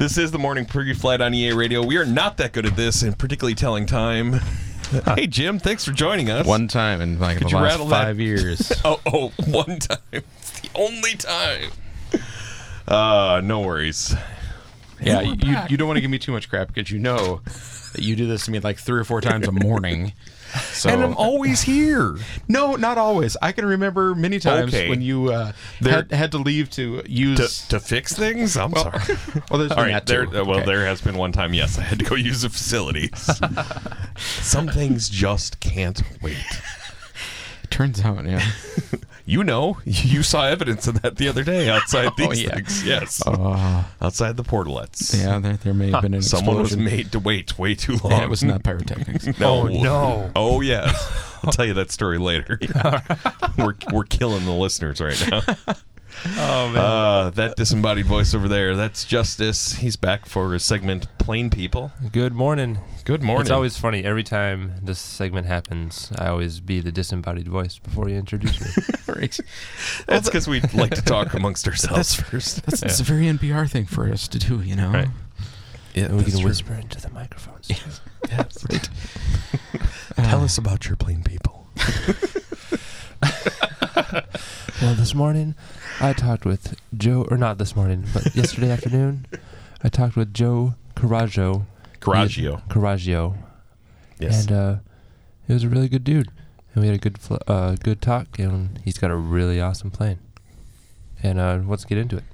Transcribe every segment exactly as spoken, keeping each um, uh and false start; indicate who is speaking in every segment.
Speaker 1: This is the morning pre-flight on E A Radio. We are not that good at this, and particularly telling time. Hey, Jim, thanks for joining us.
Speaker 2: One time in like
Speaker 1: Could
Speaker 2: the
Speaker 1: you
Speaker 2: last
Speaker 1: rattle
Speaker 2: five
Speaker 1: that?
Speaker 2: years.
Speaker 1: oh, oh, one time. It's the only time. Uh, no worries.
Speaker 2: Yeah, you, you don't want to give me too much crap because you know that you do this to me like three or four times a morning. So,
Speaker 1: and I'm always here.
Speaker 2: No, not always. I can remember many times
Speaker 1: Okay.
Speaker 2: when you uh, had, had to leave to use...
Speaker 1: To, to fix things? I'm
Speaker 2: well,
Speaker 1: sorry.
Speaker 2: well, there's
Speaker 1: All
Speaker 2: been
Speaker 1: right,
Speaker 2: that
Speaker 1: there,
Speaker 2: too.
Speaker 1: uh, well,
Speaker 2: Okay.
Speaker 1: there has been one time, yes, I had to go use the facilities. Some things just can't wait.
Speaker 2: Turns out, yeah.
Speaker 1: You know, you saw evidence of that the other day outside these
Speaker 2: Oh, yeah.
Speaker 1: things. Yes.
Speaker 2: Uh,
Speaker 1: Outside the portalets.
Speaker 2: yeah, there, there may have been an
Speaker 1: Someone was
Speaker 2: explosion.
Speaker 1: made to wait way too long.
Speaker 2: Yeah, it was not pyrotechnics.
Speaker 1: No.
Speaker 3: Oh, no.
Speaker 1: Oh, yes. I'll tell you that story later. we're we're killing the listeners right now.
Speaker 3: Oh, man.
Speaker 1: Uh, that disembodied voice over there, that's Justice. He's back for his segment, Plain People.
Speaker 3: Good morning.
Speaker 1: Good morning.
Speaker 3: It's always funny. Every time this segment happens, I always be the disembodied voice before you introduce me.
Speaker 2: Right.
Speaker 1: That's because we like to talk amongst ourselves
Speaker 2: That's-
Speaker 1: first.
Speaker 2: That's, that's a very N P R thing for us to do, you know?
Speaker 1: Right. Yeah,
Speaker 3: And we
Speaker 1: that's
Speaker 3: can
Speaker 1: true.
Speaker 3: whisper into the microphones.
Speaker 1: Yes.
Speaker 2: Right.
Speaker 1: Tell us about your plain people.
Speaker 3: Well, this morning, I talked with Joe, or not this morning, but yesterday afternoon, I talked with Joe Caraggio.
Speaker 1: Caraggio.
Speaker 3: Caraggio.
Speaker 1: Yes.
Speaker 3: And uh, he was a really good dude. And we had a good fl- uh, good talk, and he's got a really awesome plane. And uh, let's get into it.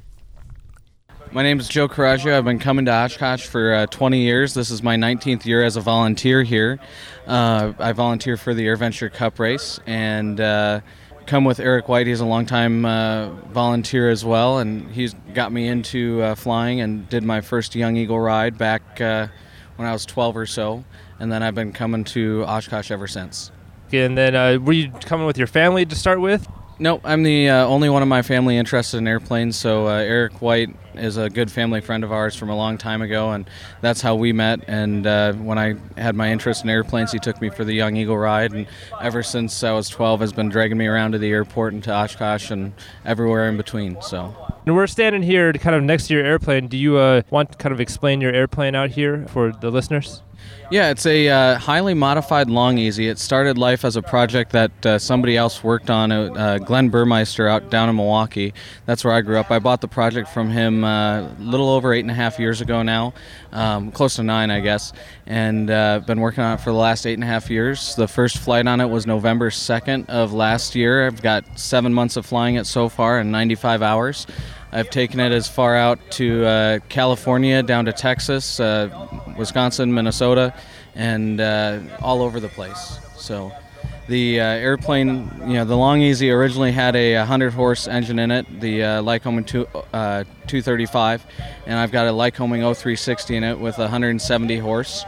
Speaker 4: My name is Joe Caraggio. I've been coming to Oshkosh for uh, twenty years. This is my nineteenth year as a volunteer here. Uh, I volunteer for the AirVenture Cup race and uh, come with Eric White. He's a longtime uh, volunteer as well, and he's got me into uh, flying and did my first Young Eagle ride back uh, when I was twelve or so, and then I've been coming to Oshkosh ever since.
Speaker 3: And then uh, were you coming with your family to start with?
Speaker 4: No, I'm the uh, only one of my family interested in airplanes, so uh, Eric White is a good family friend of ours from a long time ago, and that's how we met. And uh, when I had my interest in airplanes, he took me for the Young Eagle ride, and ever since I was twelve has been dragging me around to the airport and to Oshkosh and everywhere in between. So.
Speaker 3: And we're standing here kind of next to your airplane. Do you uh, want to kind of explain your airplane out here for the listeners?
Speaker 4: Yeah, it's a uh, highly modified Long Easy. It started life as a project that uh, somebody else worked on, uh, Glenn Burmeister out down in Milwaukee. That's where I grew up. I bought the project from him uh, a little over eight and a half years ago now, um, close to nine, I guess, and uh, been working on it for the last eight and a half years. The first flight on it was November second of last year. I've got seven months of flying it so far and ninety-five hours. I've taken it as far out to uh, California, down to Texas, uh, Wisconsin, Minnesota, and uh, all over the place. So the uh, airplane, you know, the Long Easy originally had a one hundred horse engine in it, the uh, Lycoming two, uh, two thirty-five, and I've got a Lycoming oh three sixty in it with one hundred seventy horse.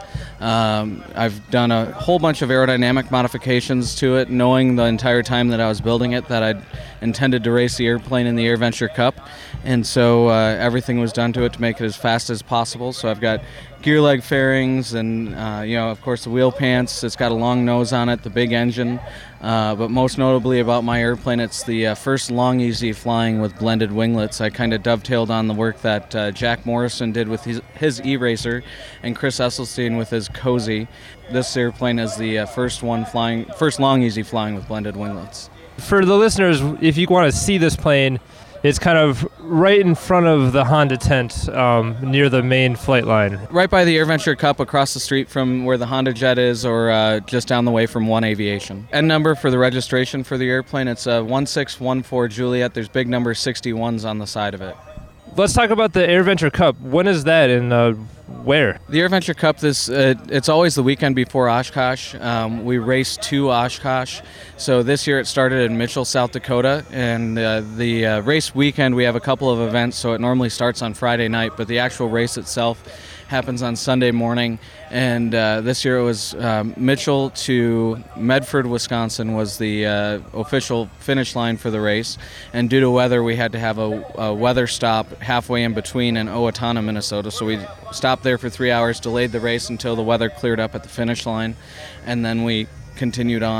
Speaker 4: Um, I've done a whole bunch of aerodynamic modifications to it, knowing the entire time that I was building it that I'd intended to race the airplane in the AirVenture Cup, and so uh, everything was done to it to make it as fast as possible. So I've got gear leg fairings and, uh, you know, of course the wheel pants. It's got a long nose on it, the big engine, uh, but most notably about my airplane, it's the uh, first Long Easy flying with blended winglets. I kind of dovetailed on the work that uh, Jack Morrison did with his, his E-Racer and Chris Esselstyn with his Cozy. This airplane is the uh, first one flying, first Long Easy flying with blended winglets.
Speaker 3: For the listeners, if you want to see this plane, it's kind of right in front of the Honda tent um, near the main flight line.
Speaker 4: Right by the AirVenture Cup, across the street from where the Honda Jet is, or uh, just down the way from One Aviation. N number for the registration for the airplane, it's uh, one six one four Juliet. There's big number sixty-ones on the side of it.
Speaker 3: Let's talk about the AirVenture Cup. When is that and uh, where?
Speaker 4: The AirVenture Cup, this uh, it's always the weekend before Oshkosh. Um, we race to Oshkosh. So this year it started in Mitchell, South Dakota. And uh, the uh, race weekend, we have a couple of events. So it normally starts on Friday night, but the actual race itself happens on Sunday morning. And uh, this year it was um, Mitchell to Medford, Wisconsin was the uh, official finish line for the race. And due to weather, we had to have a, a weather stop halfway in between in Owatonna, Minnesota. So we stopped there for three hours, delayed the race until the weather cleared up at the finish line, and then we continued on.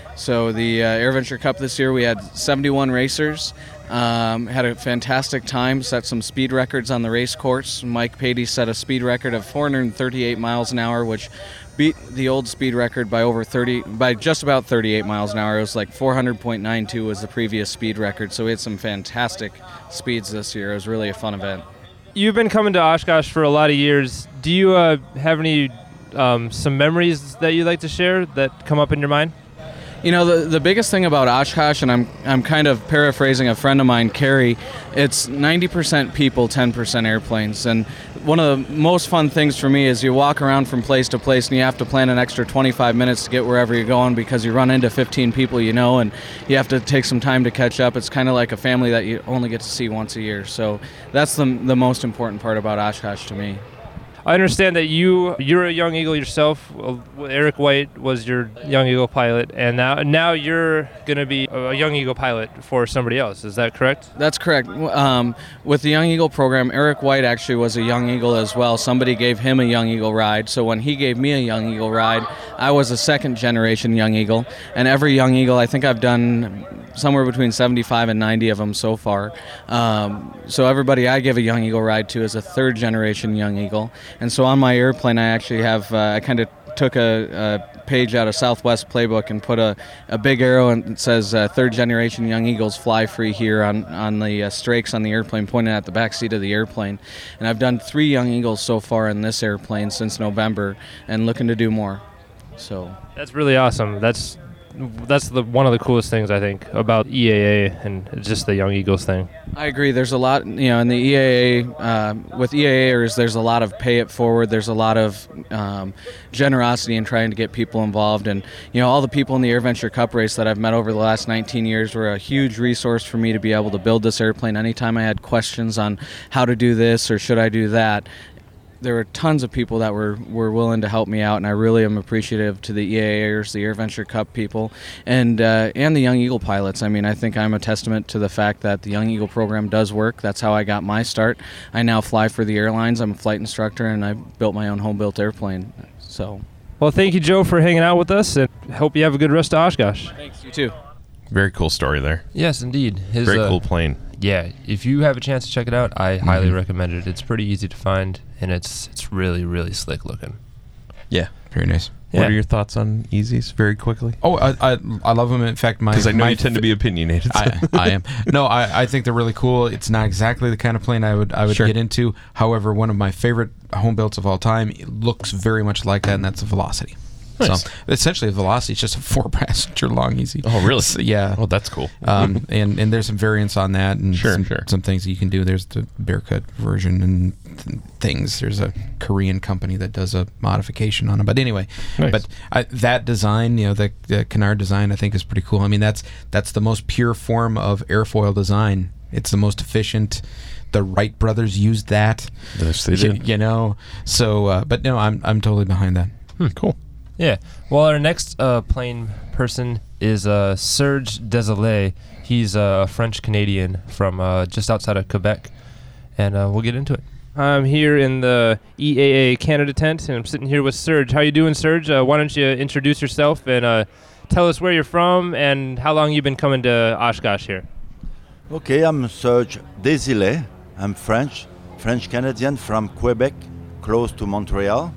Speaker 4: So the uh, AirVenture Cup this year, we had seventy-one racers. Um, had a fantastic time, set some speed records on the race course. Mike Patey set a speed record of four hundred thirty-eight miles an hour, which beat the old speed record by over thirty, by just about thirty-eight miles an hour. It was like four hundred point nine two was the previous speed record. So we had some fantastic speeds this year. It was really a fun event.
Speaker 3: You've been coming to Oshkosh for a lot of years. Do you uh, have any um, some memories that you'd like to share that come up in your mind?
Speaker 4: You know, the the biggest thing about Oshkosh, and I'm I'm kind of paraphrasing a friend of mine, Kerry, it's ninety percent people, ten percent airplanes. And one of the most fun things for me is you walk around from place to place and you have to plan an extra twenty-five minutes to get wherever you're going because you run into fifteen people you know and you have to take some time to catch up. It's kind of like a family that you only get to see once a year. So that's the the most important part about Oshkosh to me.
Speaker 3: I understand that you you're a Young Eagle yourself. Eric White was your Young Eagle pilot, and now now you're going to be a Young Eagle pilot for somebody else. Is that correct?
Speaker 4: That's correct. Um, with the Young Eagle program, Eric White actually was a Young Eagle as well. Somebody gave him a Young Eagle ride, so when he gave me a Young Eagle ride, I was a second generation Young Eagle, and every Young Eagle, I think I've done somewhere between seventy-five and ninety of them so far. Um, so everybody I give a Young Eagle ride to is a third generation Young Eagle. And so on my airplane, I actually have, uh, I kind of took a, a page out of Southwest Playbook and put a, a big arrow and it says uh, third generation Young Eagles fly free here on, on the uh, strakes on the airplane, pointing at the back seat of the airplane. And I've done three Young Eagles so far in this airplane since November and looking to do more. So
Speaker 3: that's really awesome. That's That's the one of the coolest things I think about E A A and just the Young Eagles thing.
Speaker 4: I agree. There's a lot, you know, in the E A A, uh, with E A Ers, there's a lot of pay it forward. There's a lot of um, generosity in trying to get people involved. And, you know, all the people in the AirVenture Cup race that I've met over the last nineteen years were a huge resource for me to be able to build this airplane. Anytime I had questions on how to do this or should I do that, there were tons of people that were, were willing to help me out, and I really am appreciative to the E A Ers, the AirVenture Cup people, and uh, and the Young Eagle pilots. I mean, I think I'm a testament to the fact that the Young Eagle program does work. That's how I got my start. I now fly for the airlines. I'm a flight instructor, and I built my own home-built airplane. So,
Speaker 3: well, thank you, Joe, for hanging out with us, and hope you have a good rest of Oshkosh.
Speaker 4: Thanks, you too.
Speaker 1: Very cool story there.
Speaker 3: Yes, indeed. His,
Speaker 1: Very
Speaker 3: uh,
Speaker 1: cool plane.
Speaker 3: Yeah, if you have a chance to check it out, I
Speaker 1: Mm-hmm.
Speaker 3: highly recommend it. It's pretty easy to find, and it's it's really, really slick looking.
Speaker 1: Yeah.
Speaker 2: Very nice.
Speaker 3: Yeah.
Speaker 1: What are your thoughts on Easies very quickly?
Speaker 2: Oh, I I, I love them. In fact, my
Speaker 1: Because I know
Speaker 2: my
Speaker 1: you tend to be opinionated. so-
Speaker 2: I, I am. No, I, I think they're really cool. It's not exactly the kind of plane I would I would
Speaker 1: Sure.
Speaker 2: get into. However, one of my favorite home builds of all time, it looks very much like that, and that's a Velocity.
Speaker 1: Nice.
Speaker 2: So essentially, a Velocity is just a four-passenger long easy.
Speaker 1: Oh, really?
Speaker 2: So, yeah.
Speaker 1: Oh, that's cool.
Speaker 2: um, and and there's some variants on that, and
Speaker 1: Sure,
Speaker 2: some,
Speaker 1: sure.
Speaker 2: some things that you can do. There's the Bearcut version and th- things. There's a Korean company that does a modification on them. But anyway,
Speaker 1: Nice.
Speaker 2: but I, that design, you know, the, the Canard design, I think is pretty cool. I mean, that's that's the most pure form of airfoil design. It's the most efficient. The Wright brothers used that.
Speaker 1: Yes, they
Speaker 2: You,
Speaker 1: did.
Speaker 2: you know, so uh, but no, I'm I'm totally behind that.
Speaker 1: Hmm, cool.
Speaker 3: Yeah. Well, our next uh, plane person is uh, Serge Desolé. He's a French-Canadian from uh, just outside of Quebec, and uh, we'll get into it. I'm here in the E A A Canada tent, and I'm sitting here with Serge. How you doing, Serge? Uh, why don't you introduce yourself and uh, tell us where you're from and how long you've been coming to Oshkosh here?
Speaker 5: Okay, I'm Serge Desilets. I'm French, French-Canadian from Quebec, close to Montreal.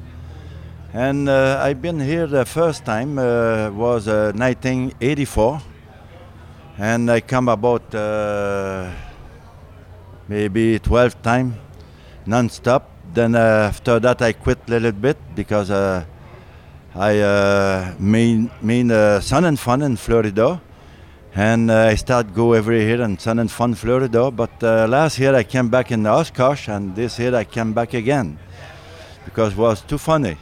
Speaker 5: And uh, I've been here the first time, uh, was uh, nineteen eighty-four. And I come about uh, maybe twelve times, non-stop. Then uh, after that I quit a little bit because uh, I uh, mean, mean uh, Sun and Fun in Florida. And uh, I start go every year in Sun and Fun, Florida. But uh, last year I came back in Oshkosh, and this year I came back again because it was too funny.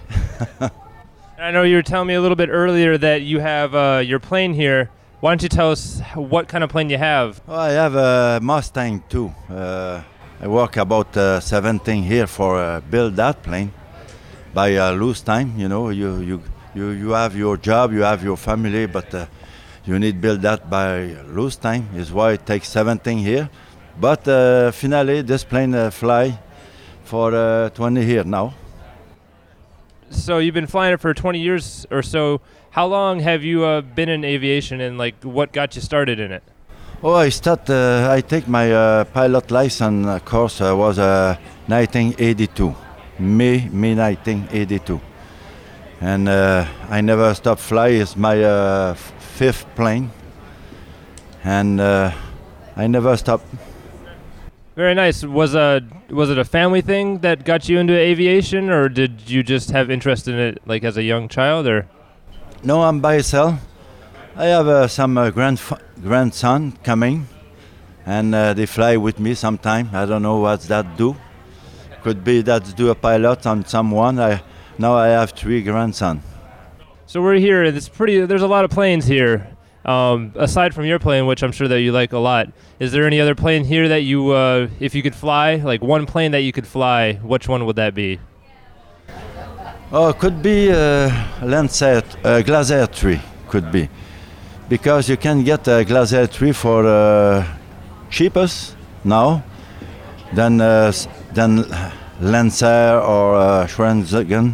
Speaker 3: I know you were telling me a little bit earlier that you have uh, your plane here. Why don't you tell us what kind of plane you have?
Speaker 5: Oh, I have a Mustang too. Uh, I work about uh, seventeen here for uh, build that plane by uh, loose time. You know, you, you you you have your job, you have your family, but uh, you need build that by loose time. Is why it takes seventeen here. But uh, finally, this plane uh, fly for uh, twenty years now.
Speaker 3: so you've been flying it for twenty years or so. How long have you uh, been in aviation, and like what got you started in it?
Speaker 5: Oh, I start. Uh, I take my uh, pilot license uh, course. Uh, was uh, nineteen eighty-two, May May nineteen eighty-two, and uh, I never stopped fly. It's my uh, f- fifth plane, and uh, I never stopped.
Speaker 3: Very nice. Was a was it a family thing that got you into aviation, or did you just have interest in it like as a young child, or?
Speaker 5: No, I'm by myself. I have uh, some uh, grand grandson coming, and uh, they fly with me sometime. I don't know what that do. Could be that's do a pilot on someone. I now I have three grandson.
Speaker 3: So we're here, and it's pretty. There's a lot of planes here. Um, aside from your plane, which I'm sure that you like a lot, is there any other plane here that you, uh, if you could fly, like one plane that you could fly, which one would that be?
Speaker 5: Oh, it could be uh, Lancer, uh, Glacier three, could be. Because you can get a Glacier three for uh, cheapest now than, uh, than Lancer or uh, Schweinsteigen,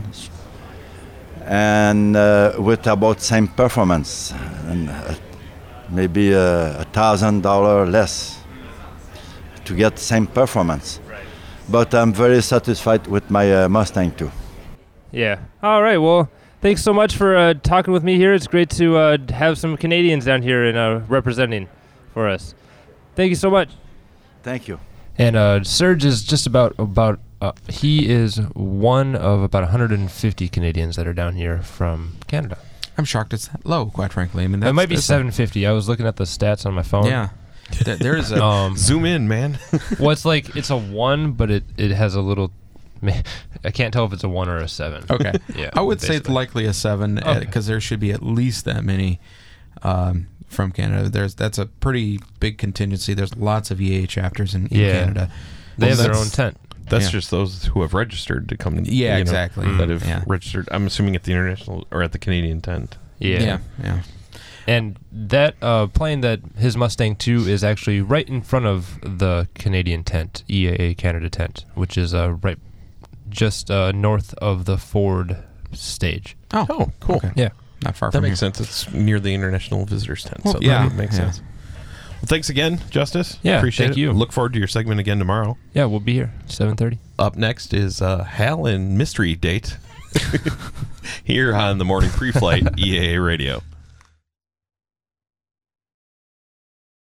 Speaker 5: and uh, with about same performance, and uh, maybe uh, a thousand dollar less to get same performance. Right. But I'm very satisfied with my uh, Mustang too.
Speaker 3: Yeah. All right. Well, thanks so much for uh, talking with me here. It's great to uh, have some Canadians down here and uh, representing for us. Thank you so much.
Speaker 5: Thank you.
Speaker 3: And uh, Serge is just about about. Uh, he is one of about one hundred fifty Canadians that are down here from Canada.
Speaker 2: I'm shocked it's that low, quite frankly. I mean, that's,
Speaker 3: it might be
Speaker 2: that's
Speaker 3: seven fifty. I was looking at the stats on my phone.
Speaker 2: Yeah. there, there is a
Speaker 3: um,
Speaker 1: zoom in, man.
Speaker 3: Well, it's like it's a one, but it, it has a little. I can't tell if it's a one or a seven.
Speaker 2: Okay.
Speaker 3: Yeah.
Speaker 2: I would
Speaker 3: basically.
Speaker 2: say it's likely a seven because
Speaker 3: okay.
Speaker 2: there should be at least that many um, from Canada. There's that's a pretty big contingency. There's lots of E A chapters in, in
Speaker 3: yeah.
Speaker 2: Canada.
Speaker 3: They
Speaker 2: well,
Speaker 3: have their own tent.
Speaker 1: That's
Speaker 2: yeah.
Speaker 1: just those who have registered to come.
Speaker 2: Yeah,
Speaker 1: you know,
Speaker 2: exactly.
Speaker 1: That have
Speaker 2: yeah.
Speaker 1: registered. I'm assuming at the international or at the Canadian tent.
Speaker 3: Yeah.
Speaker 2: Yeah. Yeah.
Speaker 3: And that uh, plane that his Mustang two is actually right in front of the Canadian tent, E A A Canada tent, which is uh, right just uh, north of the Ford stage.
Speaker 2: Oh,
Speaker 1: oh cool.
Speaker 2: Okay.
Speaker 3: Yeah.
Speaker 2: Not far
Speaker 1: that
Speaker 2: from
Speaker 1: makes
Speaker 2: here.
Speaker 1: sense. It's near the international visitors tent.
Speaker 2: Well,
Speaker 1: so
Speaker 2: yeah,
Speaker 1: that makes
Speaker 2: yeah.
Speaker 1: sense. Well, thanks again, Justice.
Speaker 3: Yeah,
Speaker 1: appreciate
Speaker 3: thank
Speaker 1: it.
Speaker 3: you.
Speaker 1: Look forward to your segment again tomorrow.
Speaker 3: Yeah, we'll be here, seven thirty.
Speaker 1: Up next is uh, Hal and Mystery Date here on the Morning Pre-Flight E A A Radio.